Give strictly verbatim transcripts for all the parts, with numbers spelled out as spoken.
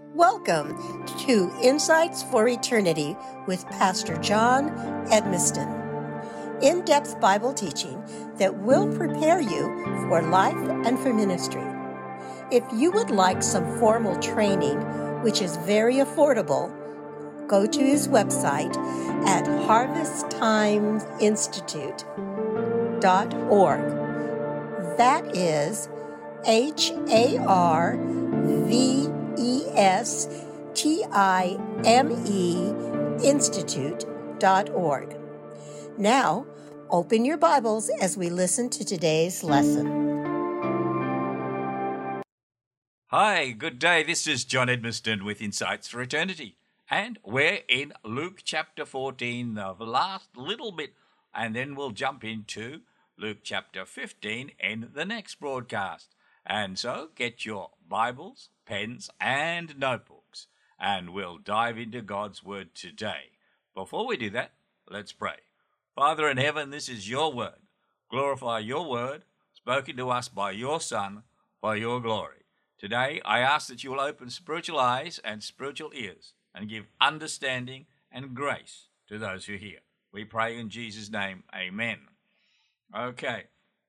Welcome to Insights for Eternity with Pastor John Edmiston. In-depth Bible teaching that will prepare you for life and for ministry. If you would like some formal training, which is very affordable, go to his website at harvest time institute dot org. That is H A R V E S T I M E Institute dot org. Now, open your Bibles as we listen to today's lesson. Hi, good day. This is John Edmiston with Insights for Eternity. And we're in Luke chapter fourteen, the last little bit, and then we'll jump into Luke chapter fifteen in the next broadcast. And so get your Bibles, pens, and notebooks, and we'll dive into God's Word today. Before we do that, let's pray. Father in heaven, this is your Word. Glorify your Word, spoken to us by your Son, for your glory. Today, I ask that you will open spiritual eyes and spiritual ears, and give understanding and grace to those who hear. We pray in Jesus' name, amen. Okay,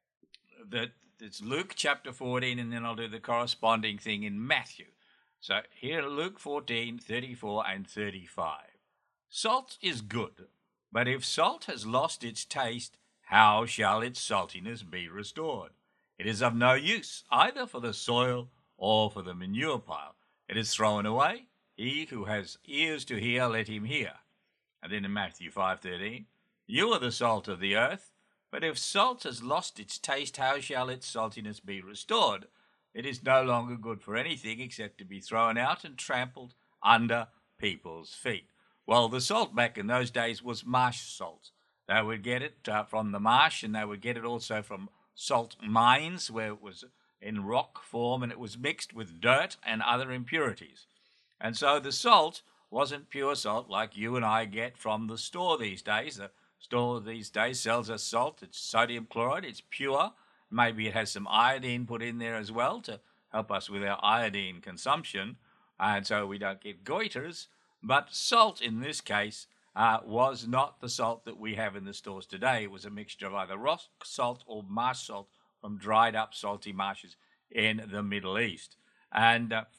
that it's Luke chapter fourteen, and then I'll do the corresponding thing in Matthew. So here, Luke fourteen, thirty-four and thirty-five. Salt is good, but if salt has lost its taste, how shall its saltiness be restored? It is of no use, either for the soil or for the manure pile. It is thrown away. He who has ears to hear, let him hear. And then in Matthew five thirteen, you are the salt of the earth, but if salt has lost its taste, how shall its saltiness be restored? It is no longer good for anything except to be thrown out and trampled under people's feet. Well, the salt back in those days was marsh salt. They would get it uh, from the marsh, and they would get it also from salt mines where it was in rock form, and it was mixed with dirt and other impurities. And so the salt wasn't pure salt like you and I get from the store these days. The store these days sells us salt. It's sodium chloride. It's pure. Maybe it has some iodine put in there as well to help us with our iodine consumption, and so we don't get goiters. But salt in this case uh, was not the salt that we have in the stores today. It was a mixture of either rock salt or marsh salt from dried up salty marshes in the Middle East. And uh,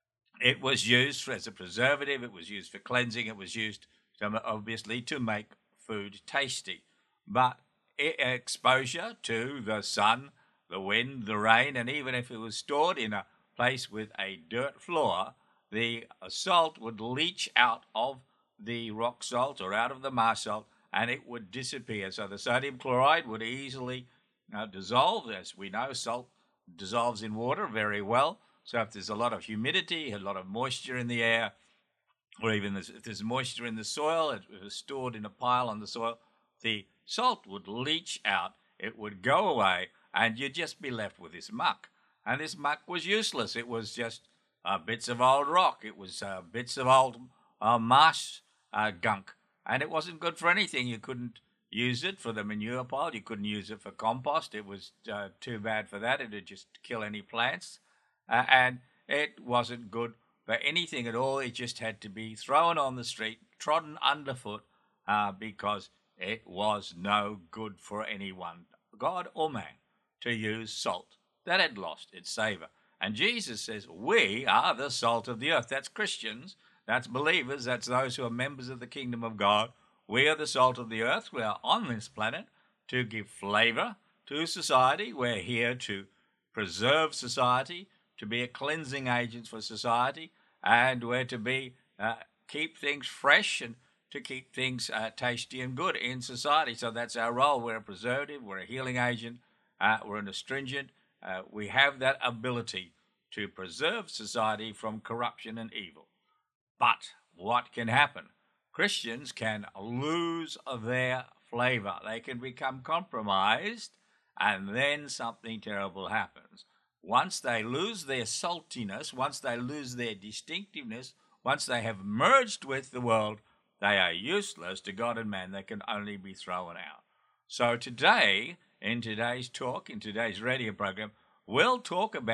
it was used as a preservative. It was used for cleansing. It was used to, obviously to make food tasty. But exposure to the sun, the wind, the rain, and even if it was stored in a place with a dirt floor, the salt would leach out of the rock salt or out of the marsh salt, and it would disappear. So the sodium chloride would easily uh, dissolve. As we know, salt dissolves in water very well. So if there's a lot of humidity, a lot of moisture in the air, or even if there's moisture in the soil, it was stored in a pile on the soil, the salt would leach out, it would go away, and you'd just be left with this muck. And this muck was useless. It was just uh, bits of old rock. It was uh, bits of old uh, marsh uh, gunk. And it wasn't good for anything. You couldn't use it for the manure pile. You couldn't use it for compost. It was uh, too bad for that. It would just kill any plants. Uh, and it wasn't good for anything at all. It just had to be thrown on the street, trodden underfoot, uh, because it was no good for anyone, God or man, to use salt that had lost its savour. And Jesus says, we are the salt of the earth. That's Christians, that's believers, that's those who are members of the kingdom of God. We are the salt of the earth. We are on this planet to give flavour to society. We're here to preserve society, to be a cleansing agent for society, and we're to be uh, keep things fresh and to keep things uh, tasty and good in society. So that's our role. We're a preservative, we're a healing agent, uh, we're an astringent. Uh, we have that ability to preserve society from corruption and evil. But what can happen? Christians can lose their flavour. They can become compromised, and then something terrible happens. Once they lose their saltiness, once they lose their distinctiveness, once they have merged with the world, they are useless to God and man. They can only be thrown out. So today, in today's talk, in today's radio program, we'll talk about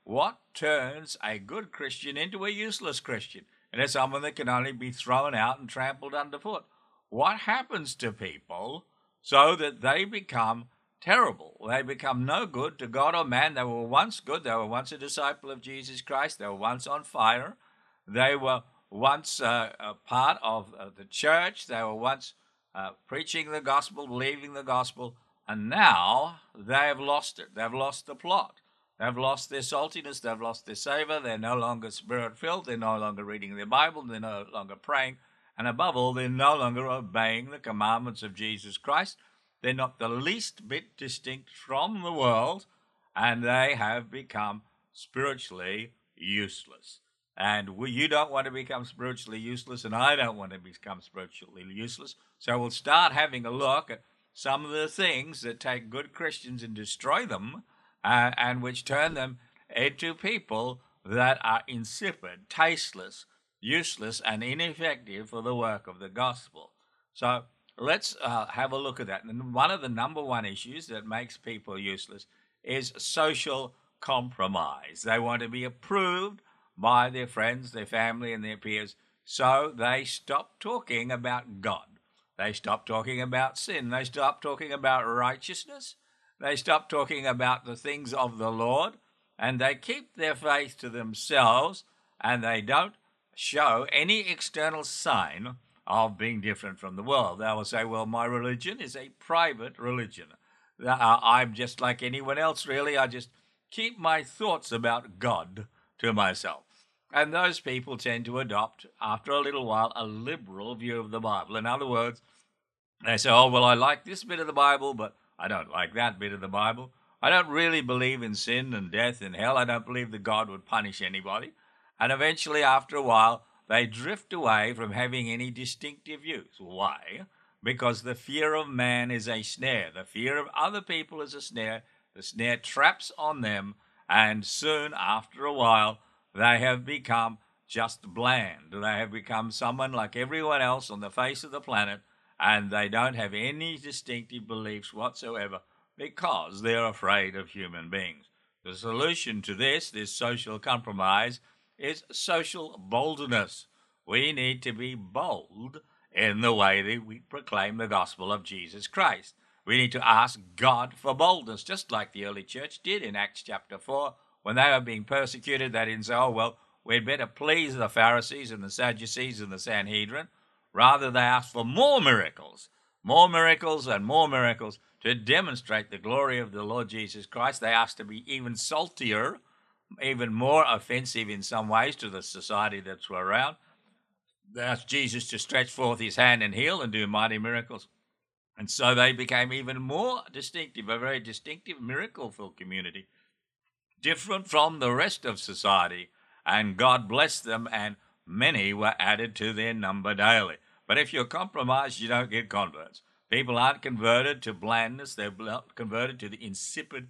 what turns a good Christian into a useless Christian? And it's someone that can only be thrown out and trampled underfoot. What happens to people so that they become terrible? They become no good to God or man. They were once good. They were once a disciple of Jesus Christ. They were once on fire. They were once uh, a part of uh, the church. They were once uh, preaching the gospel, believing the gospel, and now they have lost it. They've lost the plot. They've lost their saltiness. They've lost their savor. They're no longer spirit-filled. They're no longer reading their Bible. They're no longer praying. And above all, they're no longer obeying the commandments of Jesus Christ. They're not the least bit distinct from the world, and they have become spiritually useless. And we, you don't want to become spiritually useless, and I don't want to become spiritually useless. So we'll start having a look at some of the things that take good Christians and destroy them, uh, and which turn them into people that are insipid, tasteless, useless, and ineffective for the work of the gospel. So let's uh, have a look at that. And one of the number one issues that makes people useless is social compromise. They want to be approved by their friends, their family, and their peers, so they stop talking about God. They stop talking about sin. They stop talking about righteousness. They stop talking about the things of the Lord, and they keep their faith to themselves, and they don't show any external sign of being different from the world. They will say, well, my religion is a private religion. Uh, I'm just like anyone else, really. I just keep my thoughts about God to myself. And those people tend to adopt, after a little while, a liberal view of the Bible. In other words, they say, oh, well, I like this bit of the Bible, but I don't like that bit of the Bible. I don't really believe in sin and death and hell. I don't believe that God would punish anybody. And eventually, after a while, they drift away from having any distinctive views. Why? Because the fear of man is a snare. The fear of other people is a snare. The snare traps on them, and soon, after a while, they have become just bland. They have become someone like everyone else on the face of the planet, and they don't have any distinctive beliefs whatsoever because they're afraid of human beings. The solution to this, this social compromise, is social boldness. We need to be bold in the way that we proclaim the gospel of Jesus Christ. We need to ask God for boldness, just like the early church did in Acts chapter four. When they were being persecuted, they didn't say, oh, well, we'd better please the Pharisees and the Sadducees and the Sanhedrin. Rather, they asked for more miracles, more miracles and more miracles to demonstrate the glory of the Lord Jesus Christ. They asked to be even saltier, even more offensive in some ways to the society that's around. They asked Jesus to stretch forth his hand and heal and do mighty miracles. And so they became even more distinctive, a very distinctive miracle-filled community, different from the rest of society. And God blessed them, and many were added to their number daily. But if you're compromised, you don't get converts. People aren't converted to blandness. They're converted to the insipid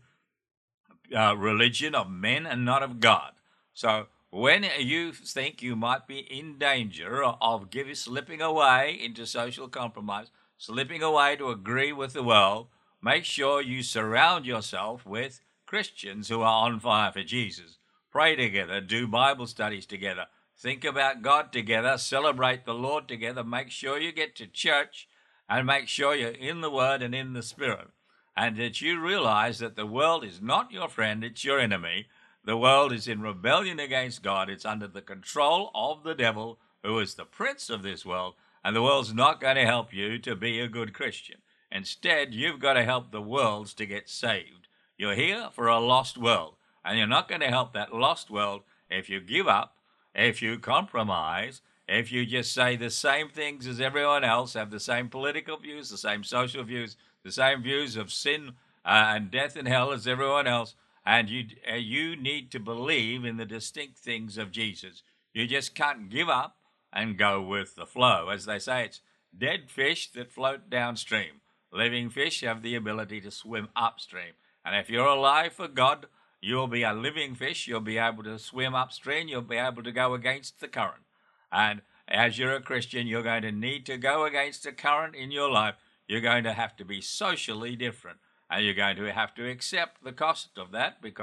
uh, religion of men and not of God. So when you think you might be in danger of giving, slipping away into social compromise, slipping away to agree with the world, make sure you surround yourself with Christians who are on fire for Jesus. Pray together, do Bible studies together, think about God together, celebrate the Lord together, make sure you get to church, and make sure you're in the Word and in the Spirit, and that you realize that the world is not your friend, it's your enemy. The world is in rebellion against God. It's under the control of the devil, who is the prince of this world, and the world's not going to help you to be a good Christian. Instead, you've got to help the worlds to get saved. You're here for a lost world, and you're not going to help that lost world if you give up, if you compromise, if you just say the same things as everyone else, have the same political views, the same social views, the same views of sin uh, and death and hell as everyone else, and you uh, you need to believe in the distinct things of Jesus. You just can't give up and go with the flow. As they say, it's dead fish that float downstream. Living fish have the ability to swim upstream. And if you're alive for God, you'll be a living fish. You'll be able to swim upstream. You'll be able to go against the current. And as you're a Christian, you're going to need to go against the current in your life. You're going to have to be socially different. And you're going to have to accept the cost of that, because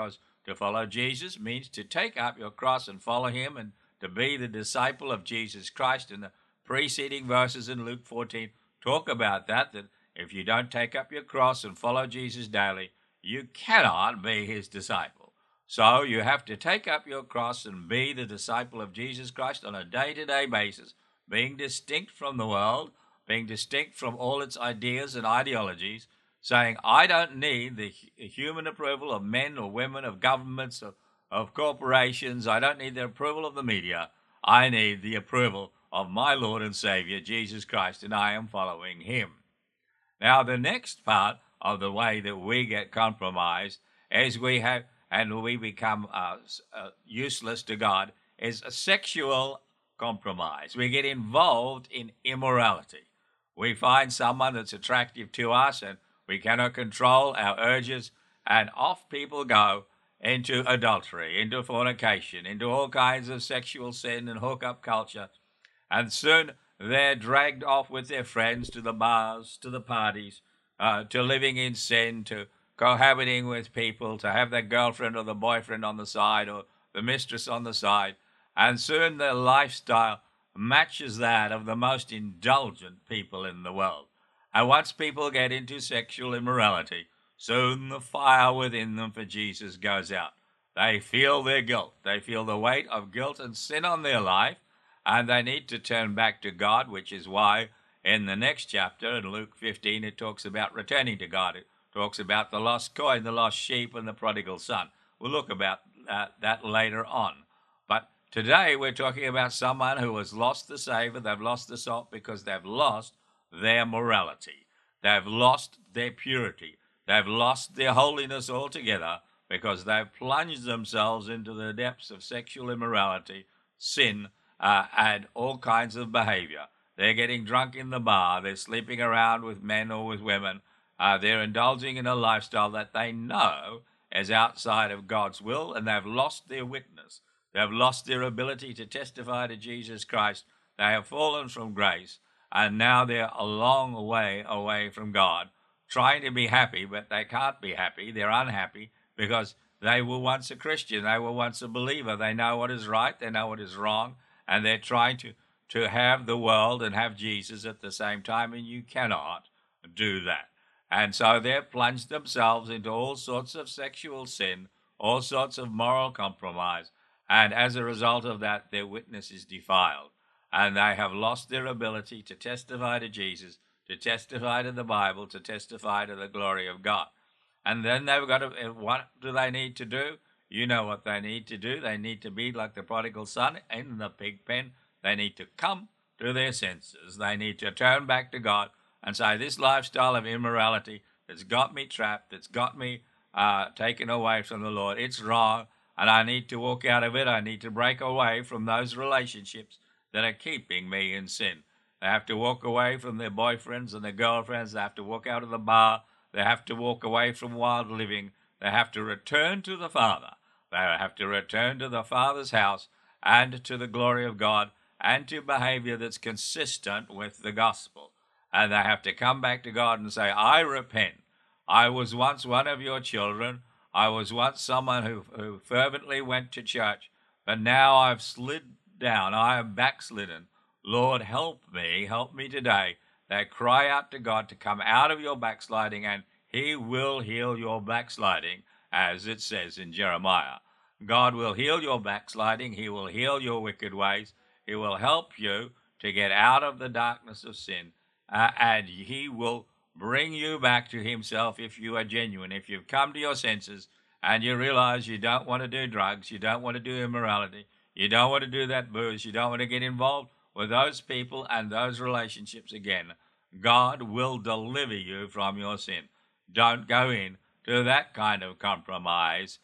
To follow Jesus means to take up your cross and follow him and to be the disciple of Jesus Christ. And the preceding verses in Luke fourteen talk about that, that if you don't take up your cross and follow Jesus daily, you cannot be his disciple. So you have to take up your cross and be the disciple of Jesus Christ on a day-to-day basis, being distinct from the world, being distinct from all its ideas and ideologies, saying, I don't need the human approval of men or women, of governments, of, of corporations. I don't need the approval of the media. I need the approval of my Lord and Savior, Jesus Christ, and I am following him. Now, the next part of the way that we get compromised as we have and we become uh, uh, useless to God is a sexual compromise. We get involved in immorality. We find someone that's attractive to us and we cannot control our urges, and off people go into adultery, into fornication, into all kinds of sexual sin and hookup culture. And soon they're dragged off with their friends to the bars, to the parties, uh, to living in sin, to cohabiting with people, to have their girlfriend or the boyfriend on the side or the mistress on the side. And soon their lifestyle matches that of the most indulgent people in the world. And once people get into sexual immorality, soon the fire within them for Jesus goes out. They feel their guilt. They feel the weight of guilt and sin on their life, and they need to turn back to God, which is why in the next chapter, in Luke fifteen, it talks about returning to God. It talks about the lost coin, the lost sheep, and the prodigal son. We'll look about uh, that later on. But today we're talking about someone who has lost the savor. They've lost the salt because they've lost their morality. They've lost their purity. They've lost their holiness altogether because they've plunged themselves into the depths of sexual immorality, sin, uh, and all kinds of behavior. They're getting drunk in the bar. They're sleeping around with men or with women. Uh, they're indulging in a lifestyle that they know is outside of God's will, and they've lost their witness. They've lost their ability to testify to Jesus Christ. They have fallen from grace, and now they're a long way away from God, trying to be happy, but they can't be happy. They're unhappy because they were once a Christian. They were once a believer. They know what is right. They know what is wrong, and they're trying to, to have the world and have Jesus at the same time, and you cannot do that. And so they've plunged themselves into all sorts of sexual sin, all sorts of moral compromise, and as a result of that, their witness is defiled. And they have lost their ability to testify to Jesus, to testify to the Bible, to testify to the glory of God. And then they've got to, what do they need to do? You know what they need to do. They need to be like the prodigal son in the pig pen. They need to come to their senses. They need to turn back to God and say, this lifestyle of immorality that's got me trapped, that's got me uh, taken away from the Lord, it's wrong, and I need to walk out of it. I need to break away from those relationships that are keeping me in sin. They have to walk away from their boyfriends and their girlfriends. They have to walk out of the bar. They have to walk away from wild living. They have to return to the Father. They have to return to the Father's house and to the glory of God and to behavior that's consistent with the gospel. And they have to come back to God and say, I repent. I was once one of your children. I was once someone who, who fervently went to church, but now I've slid down. I am backslidden. Lord, help me. Help me today. They cry out to God to come out of your backsliding, and he will heal your backsliding, as it says in Jeremiah. God will heal your backsliding. He will heal your wicked ways. He will help you to get out of the darkness of sin, uh, and he will bring you back to himself if you are genuine. If you've come to your senses and you realize you don't want to do drugs, you don't want to do immorality, you don't want to do that booze, you don't want to get involved with those people and those relationships again, God will deliver you from your sin. Don't go in to that kind of compromise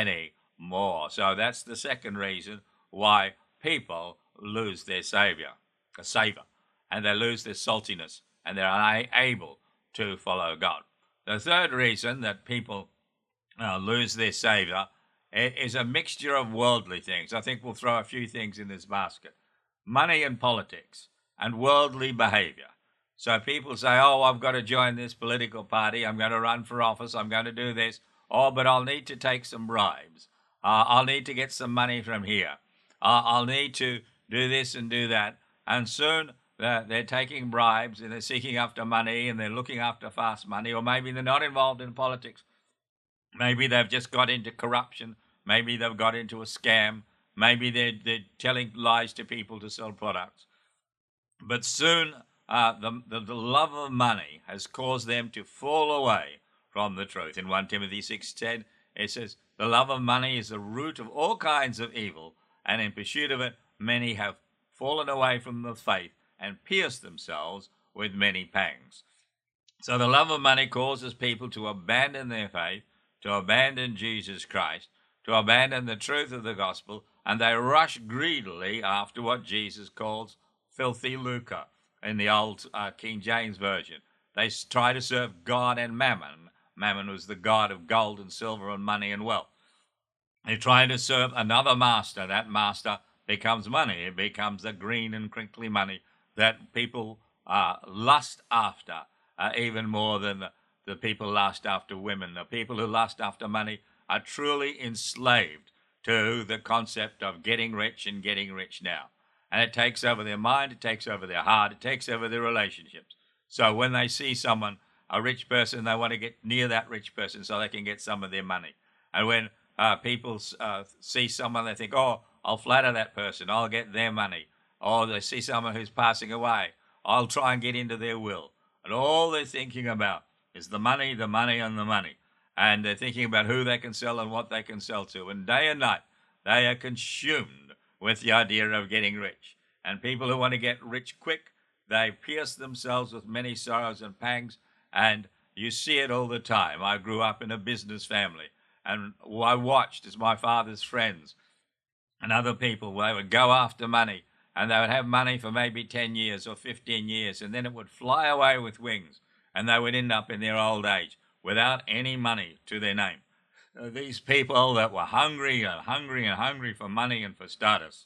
anymore. So that's the second reason why people lose their savior, a savor, and they lose their saltiness, and they're unable to follow God. The third reason that people uh, lose their savor is a mixture of worldly things. I think we'll throw a few things in this basket. Money and politics and worldly behavior. So people say, oh, I've got to join this political party. I'm going to run for office. I'm going to do this. Oh, but I'll need to take some bribes. Uh, I'll need to get some money from here. Uh, I'll need to do this and do that. And soon they're, they're taking bribes and they're seeking after money and they're looking after fast money, or maybe they're not involved in politics. Maybe they've just got into corruption. Maybe they've got into a scam. Maybe they're, they're telling lies to people to sell products. But soon uh, the, the, the love of money has caused them to fall away from the truth. In First Timothy six ten, it says, the love of money is the root of all kinds of evil, and in pursuit of it, many have fallen away from the faith and pierced themselves with many pangs. So the love of money causes people to abandon their faith, to abandon Jesus Christ, to abandon the truth of the gospel, and they rush greedily after what Jesus calls filthy lucre in the old uh, King James Version. They try to serve God and Mammon. Mammon was the god of gold and silver and money and wealth. They try to serve another master. That master becomes money. It becomes the green and crinkly money that people uh, lust after, uh, even more than the, the people lust after women. The people who lust after money are truly enslaved to the concept of getting rich and getting rich now. And it takes over their mind, it takes over their heart, it takes over their relationships. So when they see someone, a rich person, they want to get near that rich person so they can get some of their money. And when uh, people uh, see someone, they think, oh, I'll flatter that person, I'll get their money. Or they see someone who's passing away, I'll try and get into their will. And all they're thinking about is the money, the money, and the money. And they're thinking about who they can sell and what they can sell to. And day and night, they are consumed with the idea of getting rich. And people who want to get rich quick, they pierce themselves with many sorrows and pangs, and you see it all the time. I grew up in a business family, and I watched as my father's friends and other people, they would go after money, and they would have money for maybe ten years or fifteen years, and then it would fly away with wings, and they would end up in their old age without any money to their name. These people that were hungry and hungry and hungry for money and for status,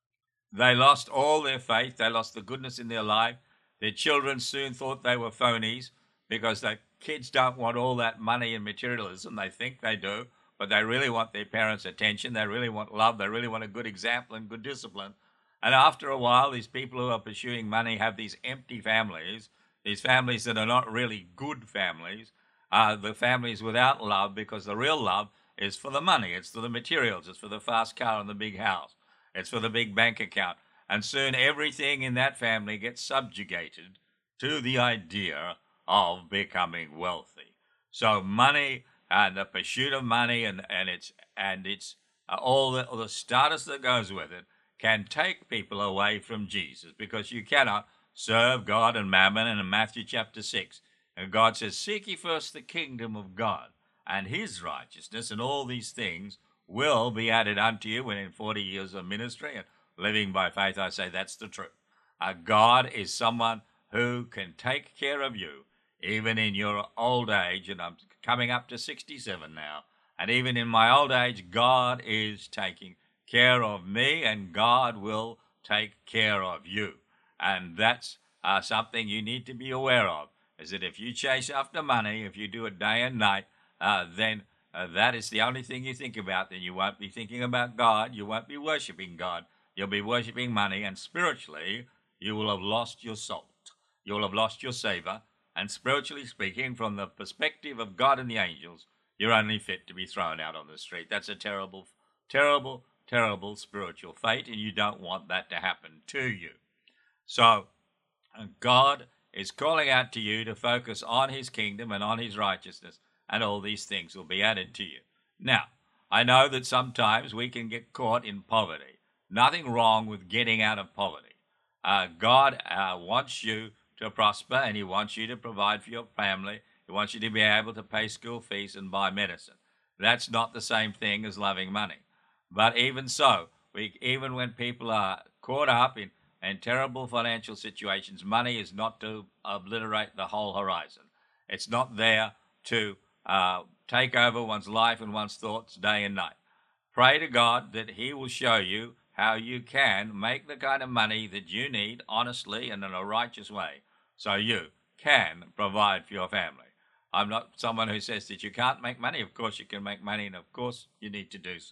they lost all their faith. They lost the goodness in their life. Their children soon thought they were phonies because the kids don't want all that money and materialism. They think they do, but they really want their parents' attention. They really want love. They really want a good example and good discipline. And after a while, these people who are pursuing money have these empty families, these families that are not really good families, uh, the families without love, because the real love is for the money. It's for the materials. It's for the fast car and the big house. It's for the big bank account. And soon everything in that family gets subjugated to the idea of becoming wealthy. So money and the pursuit of money and, and its and its uh, all, the, all the status that goes with it can take people away from Jesus, because you cannot serve God and mammon. And in Matthew chapter six, and God says, seek ye first the kingdom of God and his righteousness, and all these things will be added unto you. When in forty years of ministry and living by faith, I say that's the truth. Uh, God is someone who can take care of you even in your old age, and I'm coming up to sixty-seven now, and even in my old age, God is taking care of me, and God will take care of you. And that's uh, something you need to be aware of, is that if you chase after money, if you do it day and night, uh, then uh, that is the only thing you think about. Then you won't be thinking about God, you won't be worshiping God, you'll be worshiping money, and spiritually, you will have lost your salt. You'll have lost your savor, and spiritually speaking, from the perspective of God and the angels, you're only fit to be thrown out on the street. That's a terrible, terrible, terrible spiritual fate, and you don't want that to happen to you. So, God is calling out to you to focus on his kingdom and on his righteousness, and all these things will be added to you. Now, I know that sometimes we can get caught in poverty. Nothing wrong with getting out of poverty. Uh, God uh, wants you to prosper, and he wants you to provide for your family. He wants you to be able to pay school fees and buy medicine. That's not the same thing as loving money. But even so, we, even when people are caught up in, in terrible financial situations, money is not to obliterate the whole horizon. It's not there to uh, take over one's life and one's thoughts day and night. Pray to God that he will show you how you can make the kind of money that you need honestly and in a righteous way, so you can provide for your family. I'm not someone who says that you can't make money. Of course you can make money, and of course you need to do so.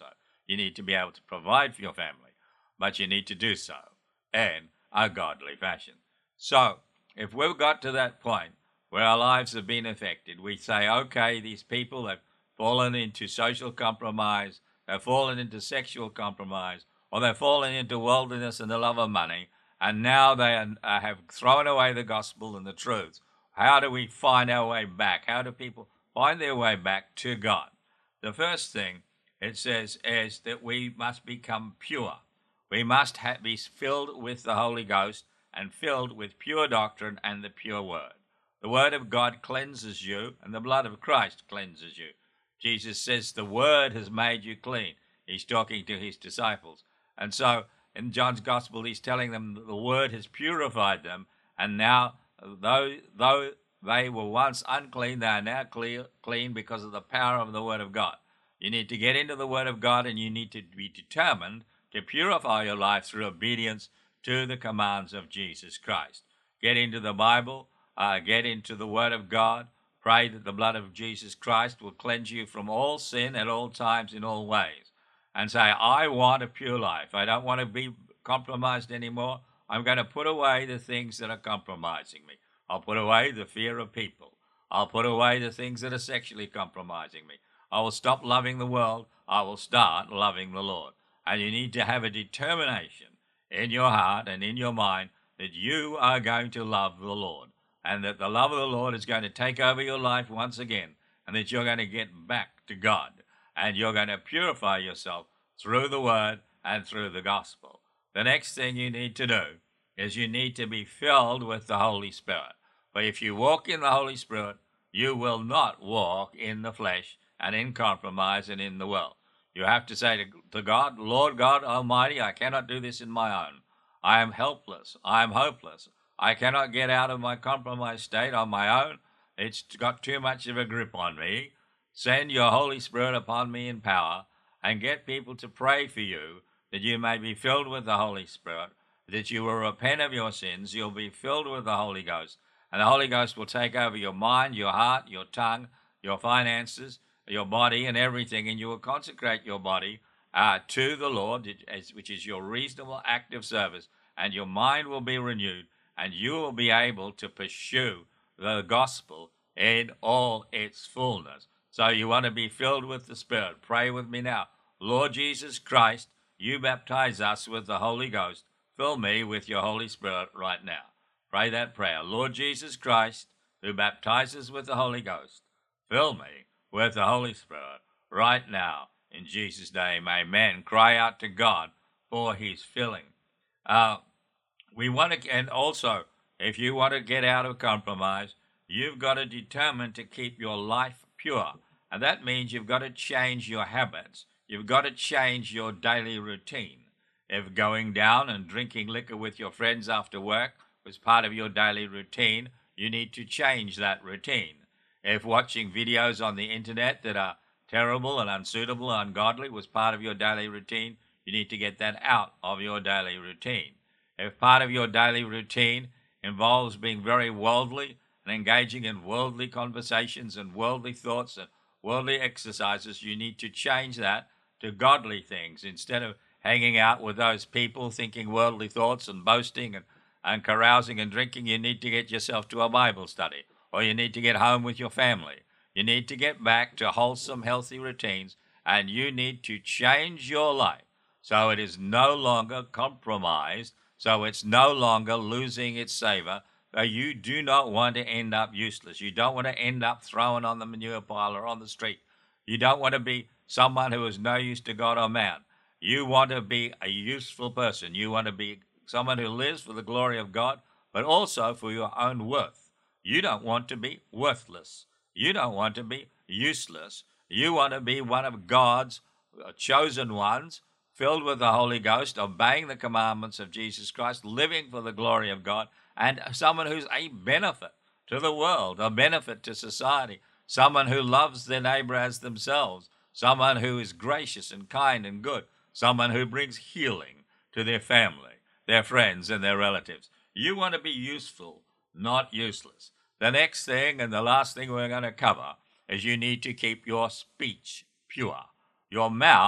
You need to be able to provide for your family, but you need to do so in a godly fashion. So, if we've got to that point where our lives have been affected, we say, okay, these people have fallen into social compromise, they've fallen into sexual compromise, or they've fallen into worldliness and the love of money, and now they are, uh, have thrown away the gospel and the truth. How do we find our way back? How do people find their way back to God? The first thing it says is that we must become pure. We must ha- be filled with the Holy Ghost and filled with pure doctrine and the pure word. The word of God cleanses you, and the blood of Christ cleanses you. Jesus says the word has made you clean. He's talking to his disciples. And so in John's gospel, he's telling them that the word has purified them, and now, though, though they were once unclean, they are now clear, clean because of the power of the word of God. You need to get into the word of God, and you need to be determined to purify your life through obedience to the commands of Jesus Christ. Get into the Bible, uh, get into the word of God, pray that the blood of Jesus Christ will cleanse you from all sin at all times in all ways. And say, I want a pure life. I don't want to be compromised anymore. I'm going to put away the things that are compromising me. I'll put away the fear of people. I'll put away the things that are sexually compromising me. I will stop loving the world. I will start loving the Lord. And you need to have a determination in your heart and in your mind that you are going to love the Lord, and that the love of the Lord is going to take over your life once again, and that you're going to get back to God. And you're going to purify yourself through the word and through the gospel. The next thing you need to do is you need to be filled with the Holy Spirit. For if you walk in the Holy Spirit, you will not walk in the flesh and in compromise and in the world. You have to say to, to God, Lord God Almighty, I cannot do this in my own. I am helpless. I am hopeless. I cannot get out of my compromised state on my own. It's got too much of a grip on me. Send your Holy Spirit upon me in power, and get people to pray for you, that you may be filled with the Holy Spirit, that you will repent of your sins, you'll be filled with the Holy Ghost, and the Holy Ghost will take over your mind, your heart, your tongue, your finances, your body, and everything, and you will consecrate your body uh, to the Lord, which is your reasonable act of service, and your mind will be renewed, and you will be able to pursue the gospel in all its fullness. So you want to be filled with the Spirit. Pray with me now. Lord Jesus Christ, you baptize us with the Holy Ghost. Fill me with your Holy Spirit right now. Pray that prayer. Lord Jesus Christ, who baptizes with the Holy Ghost, fill me with the Holy Spirit right now. In Jesus' name, amen. Cry out to God for his filling. Uh, we want to, and also, if you want to get out of compromise, you've got to determine to keep your life pure. And that means you've got to change your habits. You've got to change your daily routine. If going down and drinking liquor with your friends after work was part of your daily routine, you need to change that routine. If watching videos on the internet that are terrible and unsuitable and ungodly was part of your daily routine, you need to get that out of your daily routine. If part of your daily routine involves being very worldly and engaging in worldly conversations and worldly thoughts and worldly exercises, you need to change that to godly things. Instead of hanging out with those people thinking worldly thoughts and boasting and, and carousing and drinking, you need to get yourself to a Bible study, or you need to get home with your family. You need to get back to wholesome, healthy routines, and you need to change your life so it is no longer compromised, so it's no longer losing its savor. You do not want to end up useless. You don't want to end up thrown on the manure pile or on the street. You don't want to be someone who is no use to God or man. You want to be a useful person. You want to be someone who lives for the glory of God, but also for your own worth. You don't want to be worthless. You don't want to be useless. You want to be one of God's chosen ones, filled with the Holy Ghost, obeying the commandments of Jesus Christ, living for the glory of God, and someone who's a benefit to the world, a benefit to society, someone who loves their neighbor as themselves, someone who is gracious and kind and good, someone who brings healing to their family, their friends, and their relatives. You want to be useful, not useless. The next thing and the last thing we're going to cover is you need to keep your speech pure. Your mouth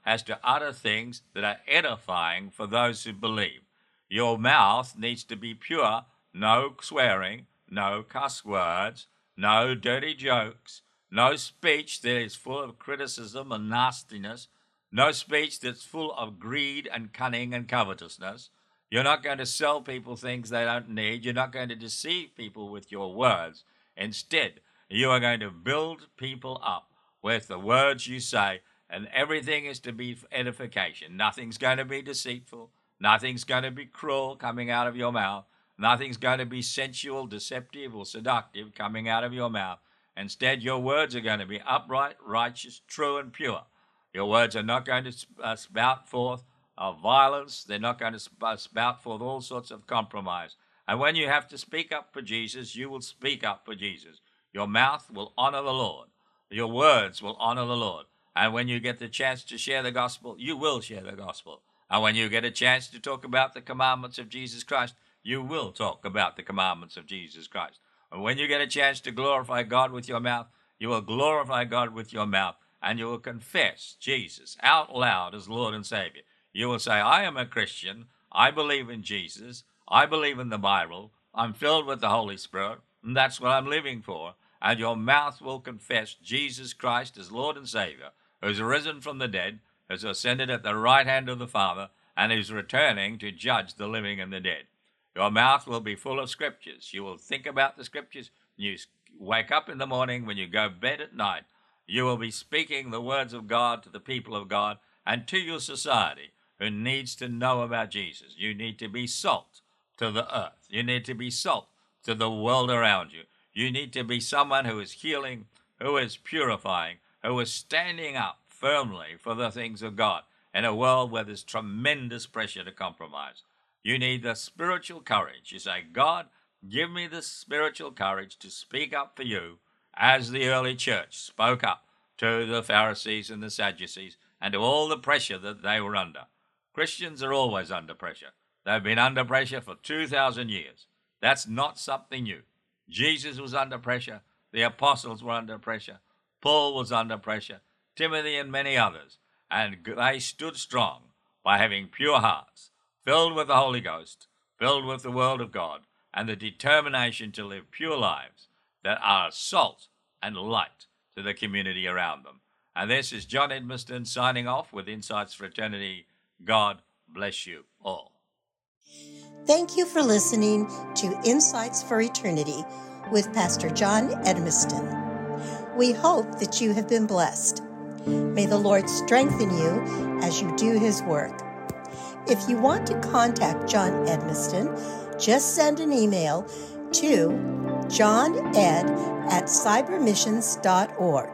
has to utter things that are edifying for those who believe. Your mouth needs to be pure, no swearing, no cuss words, no dirty jokes, no speech that is full of criticism and nastiness, no speech that's full of greed and cunning and covetousness. You're not going to sell people things they don't need. You're not going to deceive people with your words. Instead, you are going to build people up with the words you say, and everything is to be for edification. Nothing's going to be deceitful. Nothing's going to be cruel coming out of your mouth. Nothing's going to be sensual, deceptive, or seductive coming out of your mouth. Instead, your words are going to be upright, righteous, true, and pure. Your words are not going to uh, spout forth of violence. They're not going to sp- spout forth all sorts of compromise. And when you have to speak up for Jesus, you will speak up for Jesus. Your mouth will honor the Lord. Your words will honor the Lord. And when you get the chance to share the gospel, you will share the gospel. And when you get a chance to talk about the commandments of Jesus Christ, you will talk about the commandments of Jesus Christ. And when you get a chance to glorify God with your mouth, you will glorify God with your mouth, and you will confess Jesus out loud as Lord and Savior. You will say, I am a Christian. I believe in Jesus. I believe in the Bible. I'm filled with the Holy Spirit, and that's what I'm living for. And your mouth will confess Jesus Christ as Lord and Savior, who's risen from the dead, who's ascended at the right hand of the Father, and is returning to judge the living and the dead. Your mouth will be full of scriptures. You will think about the scriptures. You wake up in the morning, when you go to bed at night, you will be speaking the words of God to the people of God and to your society who needs to know about Jesus. You need to be salt to the earth. You need to be salt to the world around you. You need to be someone who is healing, who is purifying, who is standing up firmly for the things of God in a world where there's tremendous pressure to compromise. You need the spiritual courage. You say, God, give me the spiritual courage to speak up for you as the early church spoke up to the Pharisees and the Sadducees and to all the pressure that they were under. Christians are always under pressure. They've been under pressure for two thousand years. That's not something new. Jesus was under pressure. The apostles were under pressure. Paul was under pressure. Timothy and many others. And they stood strong by having pure hearts, filled with the Holy Ghost, filled with the Word of God, and the determination to live pure lives that are salt and light to the community around them. And this is John Edmiston signing off with Insights for Eternity. God bless you all. Thank you for listening to Insights for Eternity with Pastor John Edmiston. We hope that you have been blessed. May the Lord strengthen you as you do His work. If you want to contact John Edmiston, just send an email to johned at cybermissions dot org.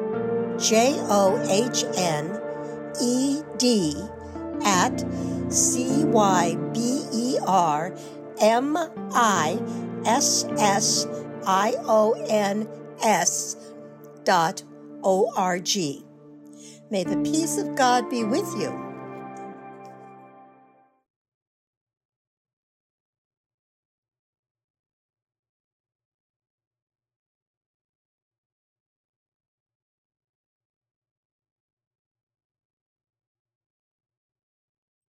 J O H N E D at C Y B E R M I S S I O N S dot O R G. May the peace of God be with you.